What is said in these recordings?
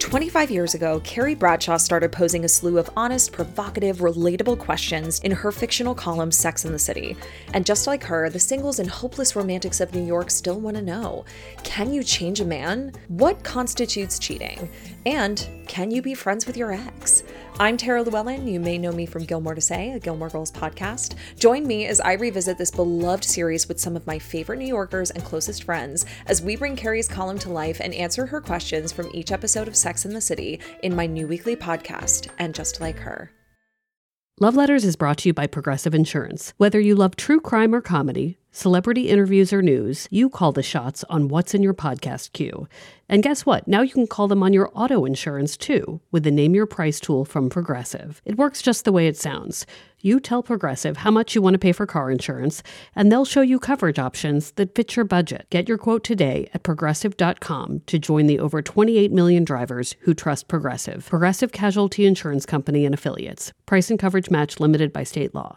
25 years ago, Carrie Bradshaw started posing a slew of honest, provocative, relatable questions in her fictional column Sex and the City. And just like her, the singles and hopeless romantics of New York still want to know, can you change a man? What constitutes cheating? And can you be friends with your ex? I'm Tara Llewellyn. You may know me from Gilmore to Say, a Gilmore Girls podcast. Join me as I revisit this beloved series with some of my favorite New Yorkers and closest friends as we bring Carrie's column to life and answer her questions from each episode of Sex and the City in my new weekly podcast, And Just Like Her. Love Letters is brought to you by Progressive Insurance. Whether you love true crime or comedy, celebrity interviews or news, you call the shots on what's in your podcast queue. And guess what? Now you can call them on your auto insurance too with the Name Your Price tool from Progressive. It works just the way it sounds. You tell Progressive how much you want to pay for car insurance, and they'll show you coverage options that fit your budget. Get your quote today at Progressive.com to join the over 28 million drivers who trust Progressive. Progressive Casualty Insurance Company and Affiliates. Price and coverage match limited by state law.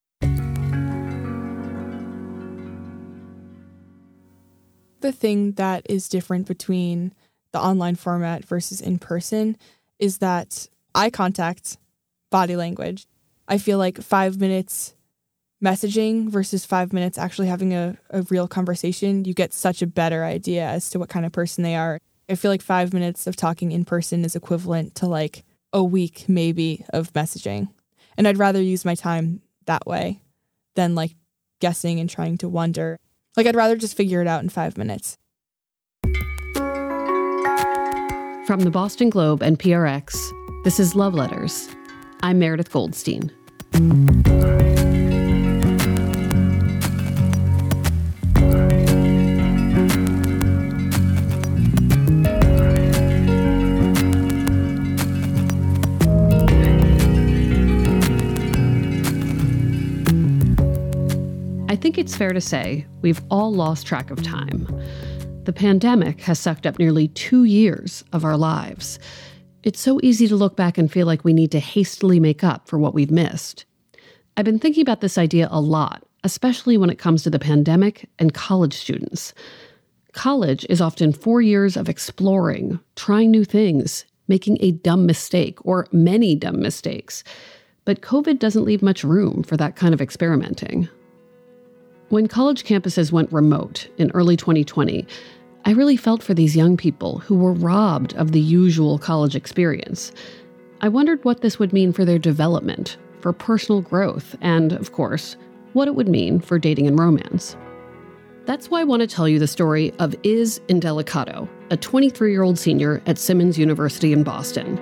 The thing that is different between the online format versus in person is that eye contact, body language. I feel like 5 minutes messaging versus 5 minutes actually having a real conversation, you get such a better idea as to what kind of person they are. I feel like 5 minutes of talking in person is equivalent to like a week maybe of messaging. And I'd rather use my time that way than like guessing and trying to wonder. Like, I'd rather just figure it out in 5 minutes. From the Boston Globe and PRX, this is Love Letters. I'm Meredith Goldstein. I think it's fair to say we've all lost track of time. The pandemic has sucked up nearly 2 years of our lives. It's so easy to look back and feel like we need to hastily make up for what we've missed. I've been thinking about this idea a lot, especially when it comes to the pandemic and college students. College is often 4 years of exploring, trying new things, making a dumb mistake or many dumb mistakes. But COVID doesn't leave much room for that kind of experimenting. When college campuses went remote in early 2020, I really felt for these young people who were robbed of the usual college experience. I wondered what this would mean for their development, for personal growth, and, of course, what it would mean for dating and romance. That's why I want to tell you the story of Iz Indelicato, a 23-year-old senior at Simmons University in Boston.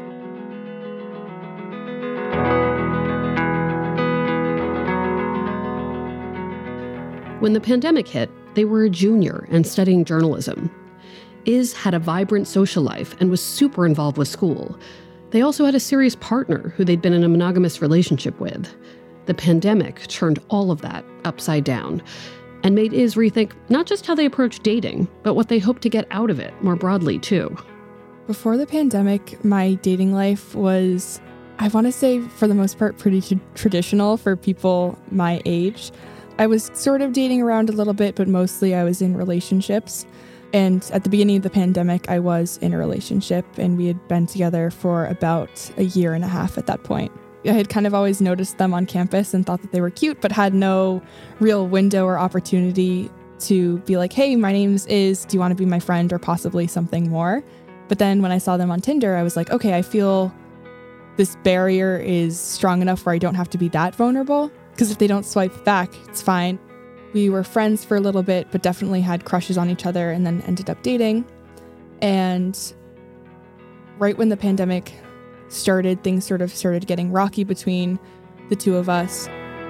When the pandemic hit, they were a junior and studying journalism. Iz had a vibrant social life and was super involved with school. They also had a serious partner who they'd been in a monogamous relationship with. The pandemic turned all of that upside down and made Iz rethink not just how they approach dating, but what they hope to get out of it more broadly, too. Before the pandemic, my dating life was, I want to say, for the most part, pretty traditional for people my age. I was sort of dating around a little bit, but mostly I was in relationships. And at the beginning of the pandemic, I was in a relationship, and we had been together for about a year and a half at that point. I had kind of always noticed them on campus and thought that they were cute, but had no real window or opportunity to be like, hey, my name's Iz, do you want to be my friend, or possibly something more? But then when I saw them on Tinder, I was like, okay, I feel this barrier is strong enough where I don't have to be that vulnerable. Because if they don't swipe back, it's fine. We were friends for a little bit, but definitely had crushes on each other and then ended up dating. And right when the pandemic started, things sort of started getting rocky between the two of us.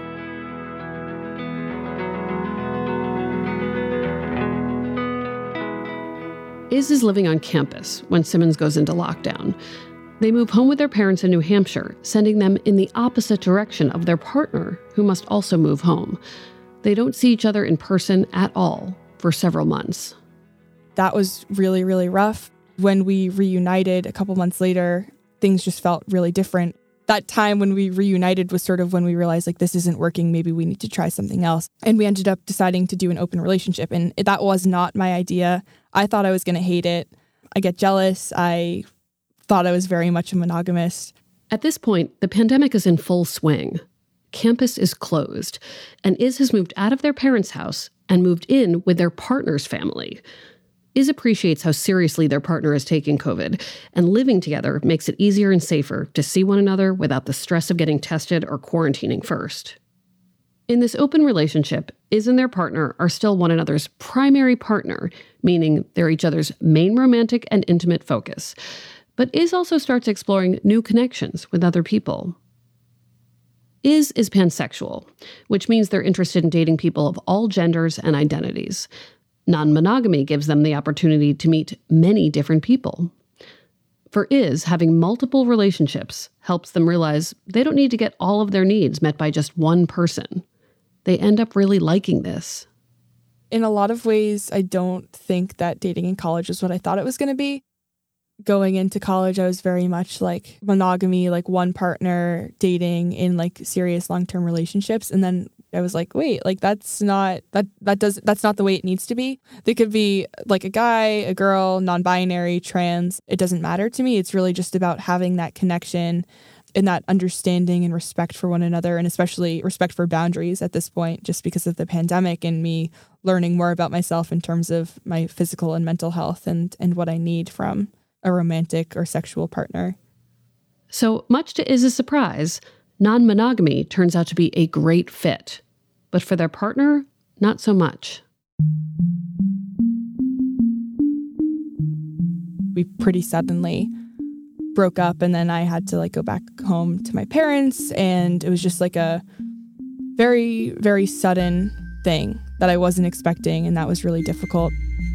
Iz is living on campus when Simmons goes into lockdown. They move home with their parents in New Hampshire, sending them in the opposite direction of their partner, who must also move home. They don't see each other in person at all for several months. That was really, really rough. When we reunited a couple months later, things just felt really different. That time when we reunited was sort of when we realized, like, this isn't working, maybe we need to try something else. And we ended up deciding to do an open relationship. And that was not my idea. I thought I was going to hate it. I get jealous. I thought I was very much a monogamist. At this point, the pandemic is in full swing. Campus is closed, and Iz has moved out of their parents' house and moved in with their partner's family. Iz appreciates how seriously their partner is taking COVID, and living together makes it easier and safer to see one another without the stress of getting tested or quarantining first. In this open relationship, Iz and their partner are still one another's primary partner, meaning they're each other's main romantic and intimate focus. But Iz also starts exploring new connections with other people. Iz is pansexual, which means they're interested in dating people of all genders and identities. Non-monogamy gives them the opportunity to meet many different people. For Iz, having multiple relationships helps them realize they don't need to get all of their needs met by just one person. They end up really liking this. In a lot of ways, I don't think that dating in college is what I thought it was going to be. Going into college, I was very much like monogamy, like one partner dating in like serious long-term relationships. And then I was like, wait, like that's not the way it needs to be. They could be like a guy, a girl, non-binary, trans. It doesn't matter to me. It's really just about having that connection and that understanding and respect for one another, and especially respect for boundaries at this point, just because of the pandemic and me learning more about myself in terms of my physical and mental health and what I need from a romantic or sexual partner. So, much to Iz's surprise, non-monogamy turns out to be a great fit. But for their partner, not so much. We pretty suddenly broke up, and then I had to like go back home to my parents, and it was just like a very, very sudden thing that I wasn't expecting, and that was really difficult.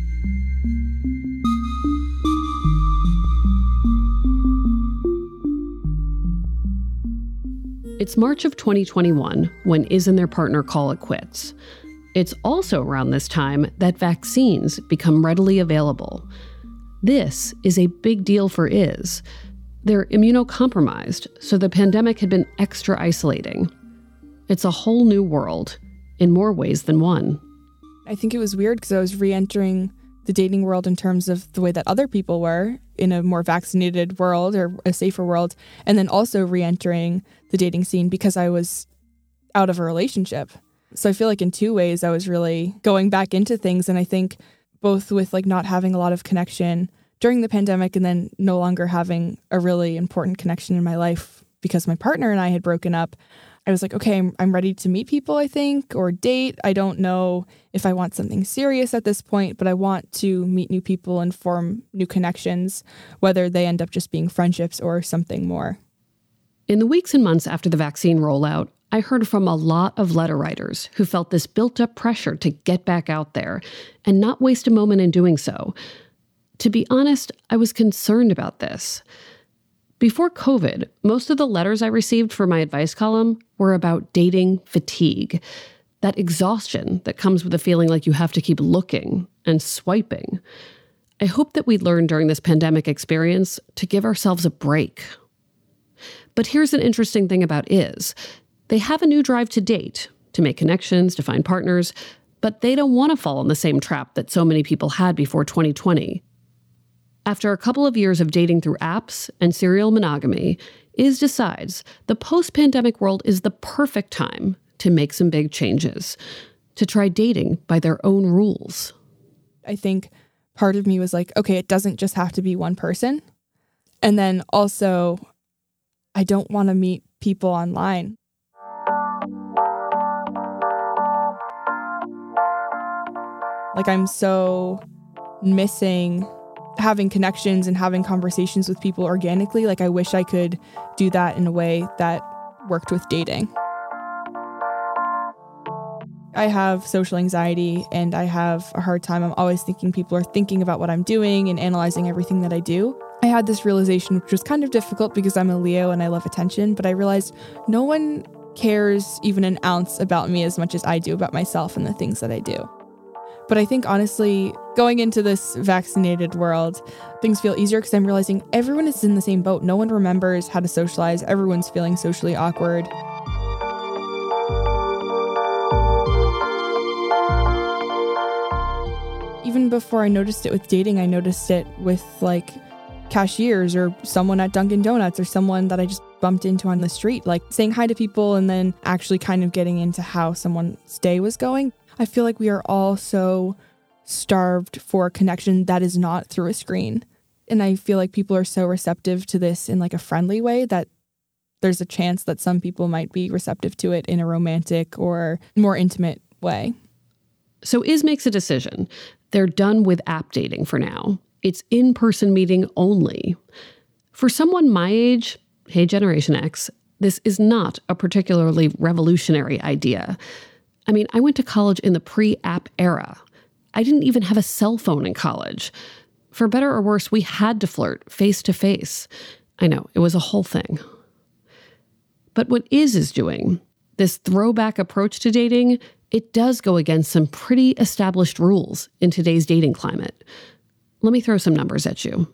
It's March of 2021 when Iz and their partner call it quits. It's also around this time that vaccines become readily available. This is a big deal for Iz. They're immunocompromised, so the pandemic had been extra isolating. It's a whole new world, in more ways than one. I think it was weird because I was re-entering the dating world in terms of the way that other people were in a more vaccinated world or a safer world, and then also re-entering the dating scene because I was out of a relationship. So I feel like in two ways I was really going back into things, and I think both with like not having a lot of connection during the pandemic and then no longer having a really important connection in my life because my partner and I had broken up, I was like, okay, I'm ready to meet people, I think, or date. I don't know if I want something serious at this point, but I want to meet new people and form new connections, whether they end up just being friendships or something more. In the weeks and months after the vaccine rollout, I heard from a lot of letter writers who felt this built-up pressure to get back out there and not waste a moment in doing so. To be honest, I was concerned about this. Before COVID, most of the letters I received for my advice column were about dating fatigue, that exhaustion that comes with a feeling like you have to keep looking and swiping. I hope that we learn during this pandemic experience to give ourselves a break. But here's an interesting thing about Iz. They have a new drive to date, to make connections, to find partners, but they don't want to fall in the same trap that so many people had before 2020. After a couple of years of dating through apps and serial monogamy, Iz decides the post-pandemic world is the perfect time to make some big changes, to try dating by their own rules. I think part of me was like, okay, it doesn't just have to be one person. And then also, I don't want to meet people online. Like, I'm so missing having connections and having conversations with people organically. Like, I wish I could do that in a way that worked with dating. I have social anxiety and I have a hard time. I'm always thinking people are thinking about what I'm doing and analyzing everything that I do. I had this realization, which was kind of difficult because I'm a Leo and I love attention, but I realized no one cares even an ounce about me as much as I do about myself and the things that I do. But I think, honestly, going into this vaccinated world, things feel easier because I'm realizing everyone is in the same boat. No one remembers how to socialize. Everyone's feeling socially awkward. Even before I noticed it with dating, I noticed it with, like, cashiers or someone at Dunkin' Donuts or someone that I just bumped into on the street, like saying hi to people and then actually kind of getting into how someone's day was going. I feel like we are all so starved for a connection that is not through a screen. And I feel like people are so receptive to this in like a friendly way that there's a chance that some people might be receptive to it in a romantic or more intimate way. So Iz makes a decision. They're done with app dating for now. It's in-person meeting only. For someone my age, hey Generation X, this is not a particularly revolutionary idea. I mean, I went to college in the pre-app era. I didn't even have a cell phone in college. For better or worse, we had to flirt face to face. I know, it was a whole thing. But what Iz is doing, this throwback approach to dating, it does go against some pretty established rules in today's dating climate. Let me throw some numbers at you.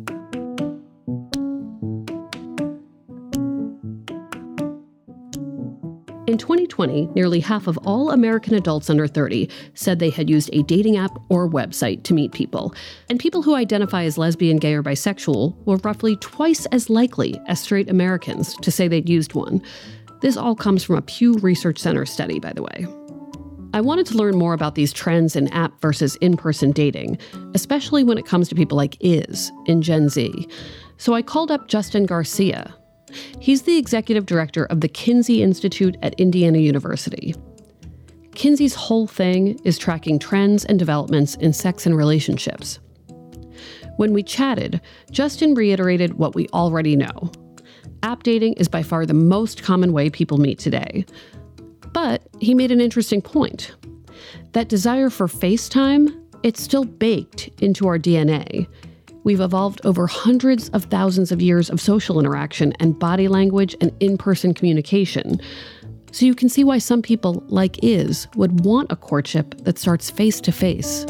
In 2020, nearly half of all American adults under 30 said they had used a dating app or website to meet people. And people who identify as lesbian, gay, or bisexual were roughly twice as likely as straight Americans to say they'd used one. This all comes from a Pew Research Center study, by the way. I wanted to learn more about these trends in app versus in-person dating, especially when it comes to people like Iz in Gen Z. So I called up Justin Garcia. He's the executive director of the Kinsey Institute at Indiana University. Kinsey's whole thing is tracking trends and developments in sex and relationships. When we chatted, Justin reiterated what we already know. App dating is by far the most common way people meet today. But he made an interesting point. That desire for FaceTime, it's still baked into our DNA. We've evolved over hundreds of thousands of years of social interaction and body language and in-person communication. So you can see why some people, like Iz, would want a courtship that starts face-to-face.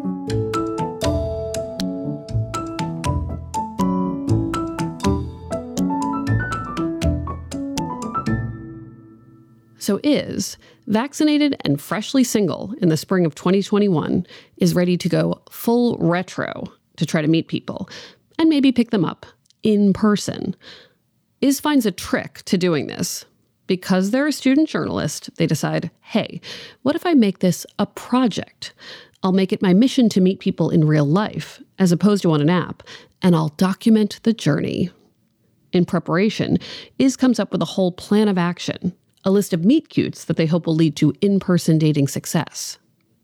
So Iz, vaccinated and freshly single in the spring of 2021, is ready to go full retro to try to meet people and maybe pick them up in person. Iz finds a trick to doing this. Because they're a student journalist, they decide, hey, what if I make this a project? I'll make it my mission to meet people in real life, as opposed to on an app, and I'll document the journey. In preparation, Iz comes up with a whole plan of action, a list of meet-cutes that they hope will lead to in-person dating success.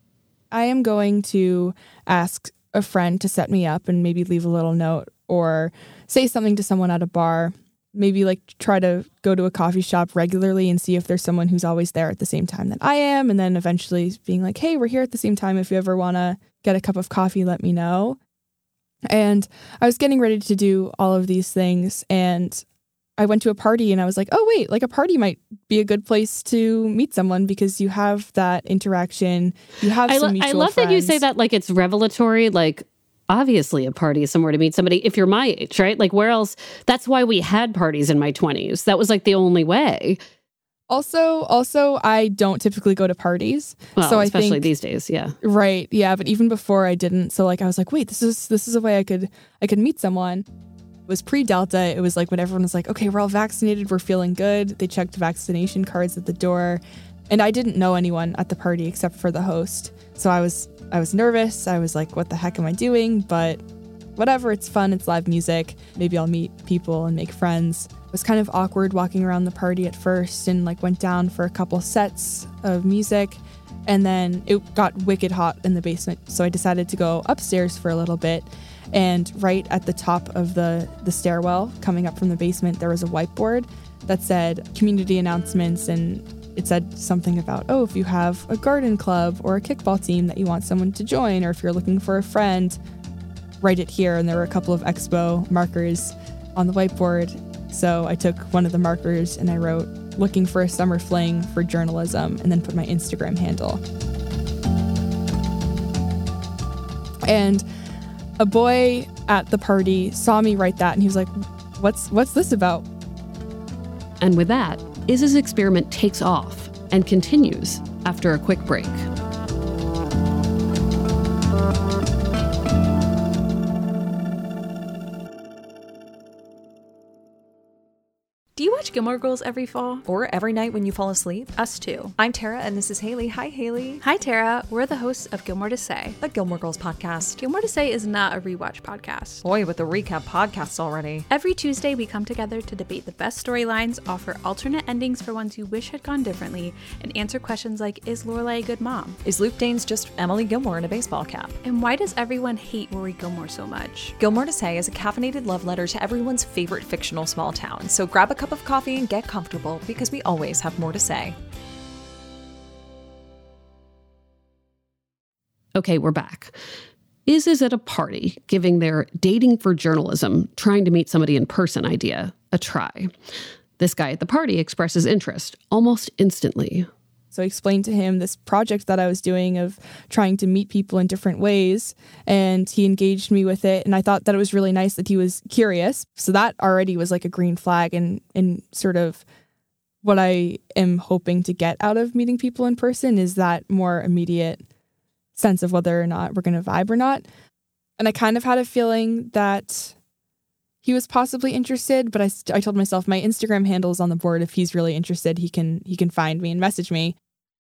I am going to ask a friend to set me up and maybe leave a little note or say something to someone at a bar. Maybe like try to go to a coffee shop regularly and see if there's someone who's always there at the same time that I am. And then eventually being like, hey, we're here at the same time. If you ever want to get a cup of coffee, let me know. And I was getting ready to do all of these things. And I went to a party and I was like, oh, wait, like a party might be a good place to meet someone because you have that interaction. You have some mutual I love friends. that you say that like it's revelatory, like obviously a party is somewhere to meet somebody if you're my age, right? Like where else? That's why we had parties in my 20s. That was like the only way. Also, I don't typically go to parties. Well, so especially I think, these days, yeah. Right, yeah. But even before I didn't. So like I was like, wait, this is a way I could meet someone. It was pre-Delta. It was like when everyone was like, okay, we're all vaccinated. We're feeling good. They checked vaccination cards at the door. And I didn't know anyone at the party except for the host. So I was nervous. I was like, what the heck am I doing? But whatever, it's fun. It's live music. Maybe I'll meet people and make friends. It was kind of awkward walking around the party at first and like went down for a couple sets of music. And then it got wicked hot in the basement. So I decided to go upstairs for a little bit. And right at the top of the stairwell coming up from the basement, there was a whiteboard that said community announcements. And it said something about, oh, if you have a garden club or a kickball team that you want someone to join, or if you're looking for a friend, write it here. And there were a couple of expo markers on the whiteboard. So I took one of the markers and I wrote, looking for a summer fling for journalism, and then put my Instagram handle. And a boy at the party saw me write that and he was like, what's this about? And with that, Iz's experiment takes off and continues after a quick break. Do you watch Gilmore Girls every fall? Or every night when you fall asleep? Us too. I'm Tara, and this is Haley. Hi, Haley. Hi, Tara. We're the hosts of Gilmore to Say, A Gilmore Girls podcast. Gilmore to Say is not a rewatch podcast. Boy, with the recap podcasts already. Every Tuesday, we come together to debate the best storylines, offer alternate endings for ones you wish had gone differently, and answer questions like, is Lorelai a good mom? Is Luke Danes just Emily Gilmore in a baseball cap? And why does everyone hate Rory Gilmore so much? Gilmore to Say is a caffeinated love letter to everyone's favorite fictional small town. So grab a cup of coffee and get comfortable, because we always have more to say. Okay, we're back. Iz is at a party giving their dating for journalism, trying to meet somebody in person idea a try. This guy at the party expresses interest almost instantly. So I explained to him this project that I was doing of trying to meet people in different ways, and he engaged me with it. And I thought that it was really nice that he was curious. So that already was like a green flag and sort of what I am hoping to get out of meeting people in person is that more immediate sense of whether or not we're going to vibe or not. And I kind of had a feeling that he was possibly interested, but I told myself my Instagram handle is on the board. If he's really interested, he can find me and message me.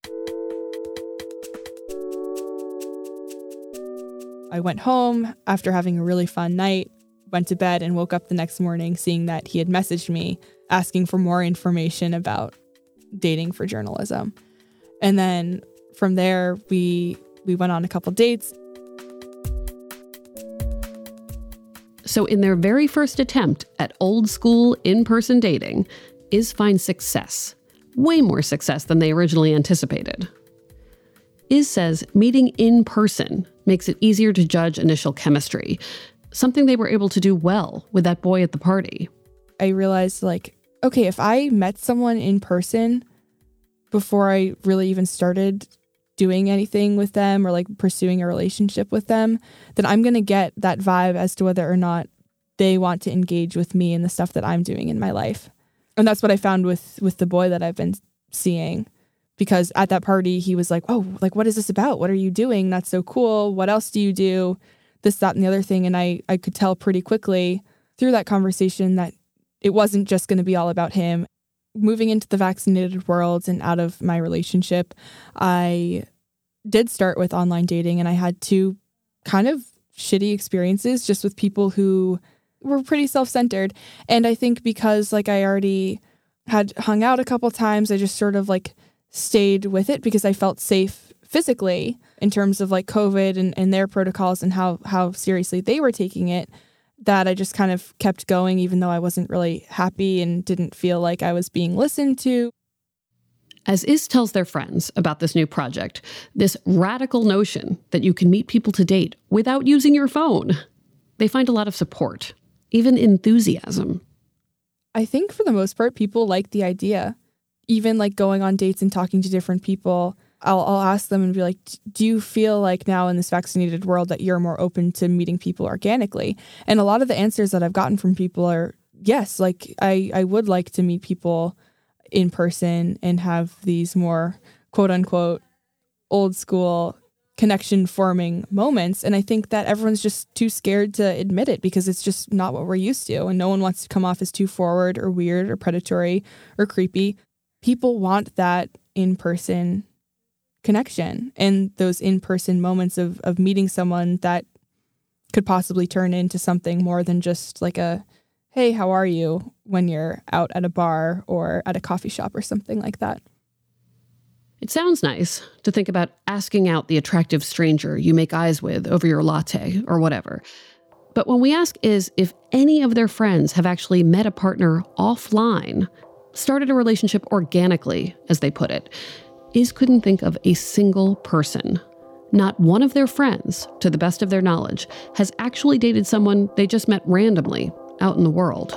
I went home after having a really fun night, went to bed, and woke up the next morning seeing that he had messaged me asking for more information about dating for journalism. And then from there, we went on a couple dates. So in their very first attempt at old school in-person dating, Iz finds success. Way more success than they originally anticipated. Iz says meeting in person makes it easier to judge initial chemistry, something they were able to do well with that boy at the party. I realized, okay, if I met someone in person before I really even started doing anything with them or pursuing a relationship with them, then I'm going to get that vibe as to whether or not they want to engage with me and the stuff that I'm doing in my life. And that's what I found with the boy that I've been seeing. Because at that party, he was like, oh, what is this about? What are you doing? That's so cool. What else do you do? This, that, and the other thing. And I could tell pretty quickly through that conversation that it wasn't just going to be all about him. Moving into the vaccinated world and out of my relationship, I did start with online dating, and I had two kind of shitty experiences just with people who were pretty self-centered. And I think because I already had hung out a couple times, I just sort of stayed with it because I felt safe physically in terms of COVID and their protocols and how seriously they were taking it, that I just kind of kept going even though I wasn't really happy and didn't feel like I was being listened to. As Iz tells their friends about this new project, this radical notion that you can meet people to date without using your phone, they find a lot of support, even enthusiasm. I think for the most part, people like the idea. Even going on dates and talking to different people, I'll ask them and be like, do you feel like now in this vaccinated world that you're more open to meeting people organically? And a lot of the answers that I've gotten from people are, yes, I would like to meet people in person and have these more quote unquote old school connection forming moments. And I think that everyone's just too scared to admit it because it's just not what we're used to. And no one wants to come off as too forward or weird or predatory or creepy. People want that in-person connection and those in-person moments of meeting someone that could possibly turn into something more than just a, hey, how are you, when you're out at a bar or at a coffee shop or something like that. It sounds nice to think about asking out the attractive stranger you make eyes with over your latte or whatever. But when we ask Iz if any of their friends have actually met a partner offline, started a relationship organically, as they put it, Iz couldn't think of a single person. Not one of their friends, to the best of their knowledge, has actually dated someone they just met randomly out in the world.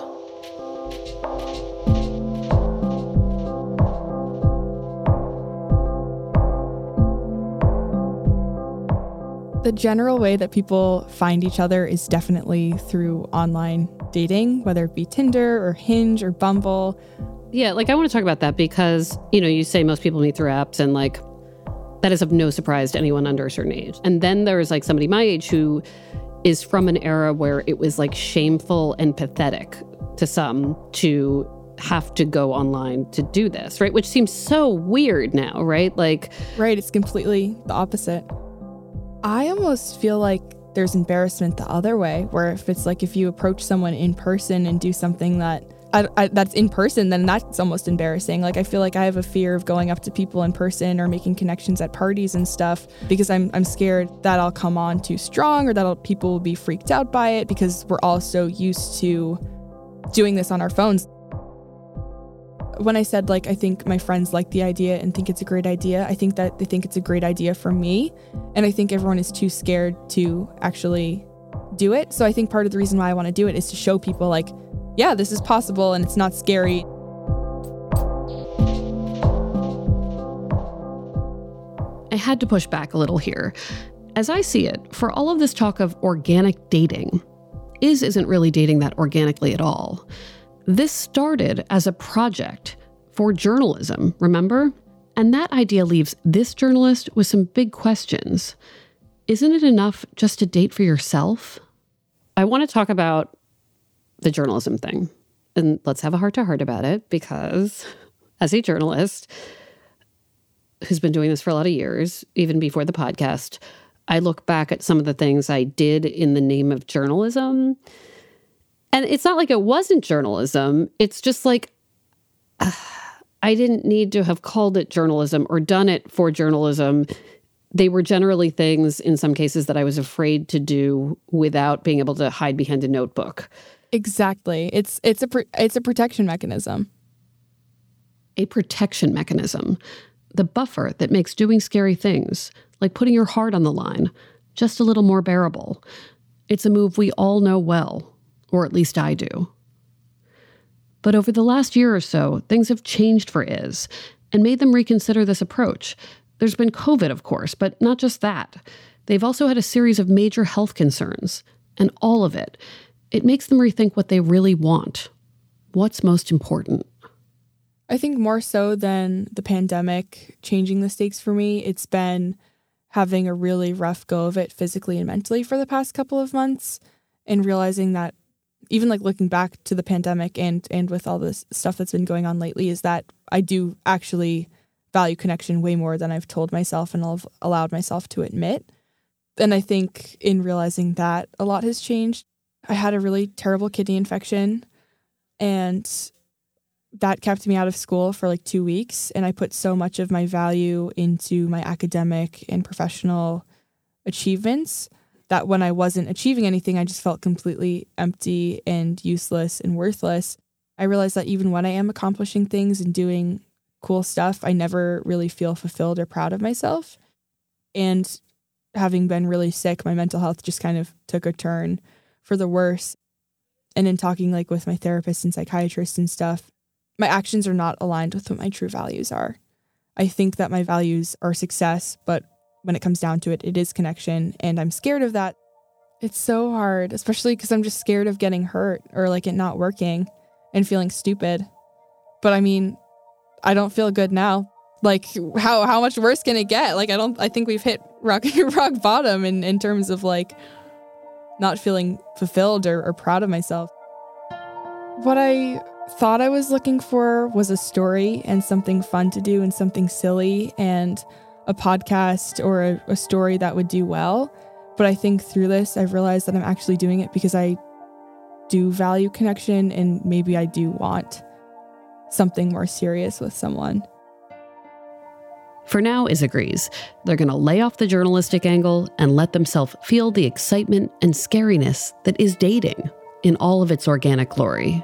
The general way that people find each other is definitely through online dating, whether it be Tinder or Hinge or Bumble. Yeah, I want to talk about that because, you say most people meet through apps and that is of no surprise to anyone under a certain age. And then there's somebody my age who is from an era where it was shameful and pathetic to some to have to go online to do this, right? Which seems so weird now, right? Right, it's completely the opposite. I almost feel like there's embarrassment the other way, where if you approach someone in person and do something that's in person, then that's almost embarrassing. I feel like I have a fear of going up to people in person or making connections at parties and stuff because I'm scared that I'll come on too strong or that people will be freaked out by it because we're all so used to doing this on our phones. When I said, I think my friends like the idea and think it's a great idea, I think that they think it's a great idea for me. And I think everyone is too scared to actually do it. So I think part of the reason why I want to do it is to show people, yeah, this is possible and it's not scary. I had to push back a little here. As I see it, for all of this talk of organic dating, isn't really dating that organically at all. This started as a project for journalism, remember? And that idea leaves this journalist with some big questions. Isn't it enough just to date for yourself? I want to talk about the journalism thing. And let's have a heart-to-heart about it, because as a journalist who's been doing this for a lot of years, even before the podcast, I look back at some of the things I did in the name of journalism. And it's not like it wasn't journalism. It's just I didn't need to have called it journalism or done it for journalism. They were generally things, in some cases, that I was afraid to do without being able to hide behind a notebook. Exactly. It's a protection mechanism. A protection mechanism. The buffer that makes doing scary things, like putting your heart on the line, just a little more bearable. It's a move we all know well, or at least I do. But over the last year or so, things have changed for Iz and made them reconsider this approach. There's been COVID, of course, but not just that. They've also had a series of major health concerns, and all of it makes them rethink what they really want. What's most important? I think more so than the pandemic changing the stakes for me, it's been having a really rough go of it physically and mentally for the past couple of months, and realizing that even looking back to the pandemic and with all this stuff that's been going on lately, is that I do actually value connection way more than I've told myself and I've allowed myself to admit. And I think in realizing that a lot has changed. I had a really terrible kidney infection, and that kept me out of school for 2 weeks. And I put so much of my value into my academic and professional achievements that when I wasn't achieving anything, I just felt completely empty and useless and worthless. I realized that even when I am accomplishing things and doing cool stuff, I never really feel fulfilled or proud of myself. And having been really sick, my mental health just kind of took a turn for the worse. And in talking with my therapist and psychiatrist and stuff, my actions are not aligned with what my true values are. I think that my values are success, but when it comes down to it, it is connection. And I'm scared of that. It's so hard, especially because I'm just scared of getting hurt or it not working and feeling stupid. But I mean, I don't feel good now. How much worse can it get? I think we've hit rock bottom in terms of not feeling fulfilled or proud of myself. What I thought I was looking for was a story and something fun to do and something silly and a podcast or a story that would do well. But I think through this, I've realized that I'm actually doing it because I do value connection and maybe I do want something more serious with someone. For now, Iz agrees. They're going to lay off the journalistic angle and let themselves feel the excitement and scariness that is dating in all of its organic glory.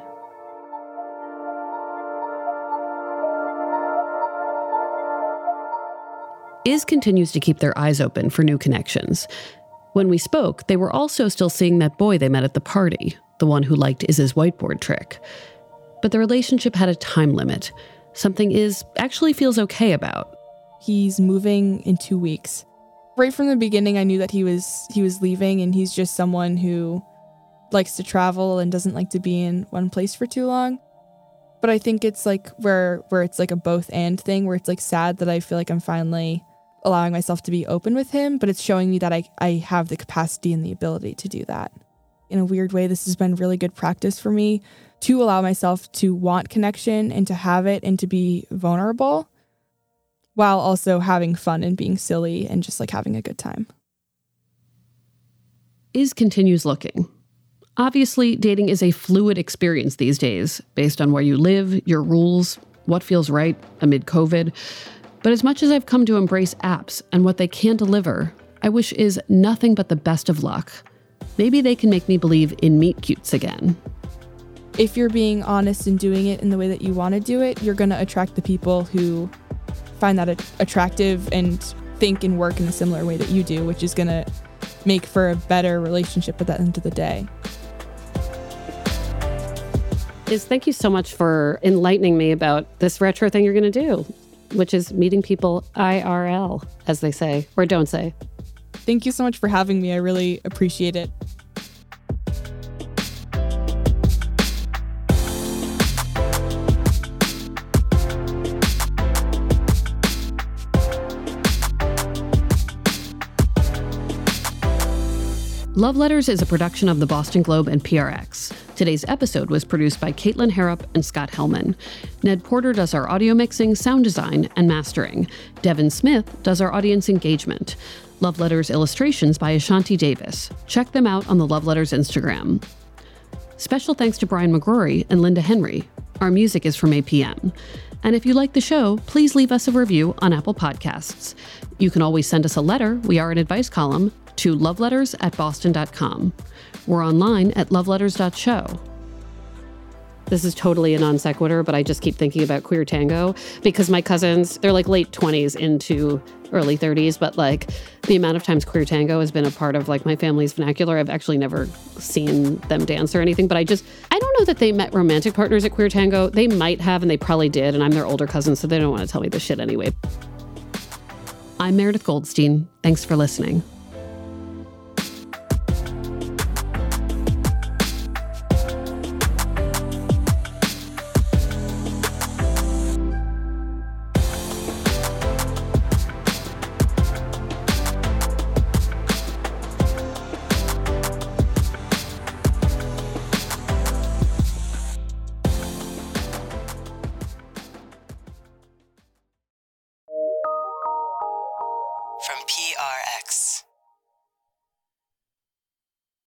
Iz continues to keep their eyes open for new connections. When we spoke, they were also still seeing that boy they met at the party, the one who liked Iz's whiteboard trick. But the relationship had a time limit, something Iz actually feels okay about. He's moving in 2 weeks. Right from the beginning, I knew that he was leaving, and he's just someone who likes to travel and doesn't like to be in one place for too long. But I think it's where it's a both and thing, where it's sad that I feel I'm finally allowing myself to be open with him, but it's showing me that I have the capacity and the ability to do that. In a weird way, this has been really good practice for me to allow myself to want connection and to have it and to be vulnerable while also having fun and being silly and just like having a good time. Iz continues looking. Obviously, dating is a fluid experience these days, based on where you live, your rules, what feels right amid COVID. But as much as I've come to embrace apps and what they can deliver, I wish Iz nothing but the best of luck. Maybe they can make me believe in meet cutes again. If you're being honest and doing it in the way that you want to do it, you're going to attract the people who find that attractive and think and work in a similar way that you do, which is going to make for a better relationship at the end of the day. Iz, thank you so much for enlightening me about this retro thing you're going to do, which is meeting people IRL, as they say, or don't say. Thank you so much for having me. I really appreciate it. Love Letters is a production of the Boston Globe and PRX. Today's episode was produced by Caitlin Harrop and Scott Hellman. Ned Porter does our audio mixing, sound design, and mastering. Devin Smith does our audience engagement. Love Letters illustrations by Ashanti Davis. Check them out on the Love Letters Instagram. Special thanks to Brian McGrory and Linda Henry. Our music is from APM. And if you like the show, please leave us a review on Apple Podcasts. You can always send us a letter, we are an advice column, to loveletters@boston.com. We're online at loveletters.show. This is totally a non sequitur, but I just keep thinking about queer tango because my cousins, they're like late 20s into early 30s, but like the amount of times queer tango has been a part of like my family's vernacular. I've actually never seen them dance or anything, but I don't know that they met romantic partners at queer tango. They might have, and they probably did, and I'm their older cousin, so they don't want to tell me this shit anyway. I'm Meredith Goldstein. Thanks for listening.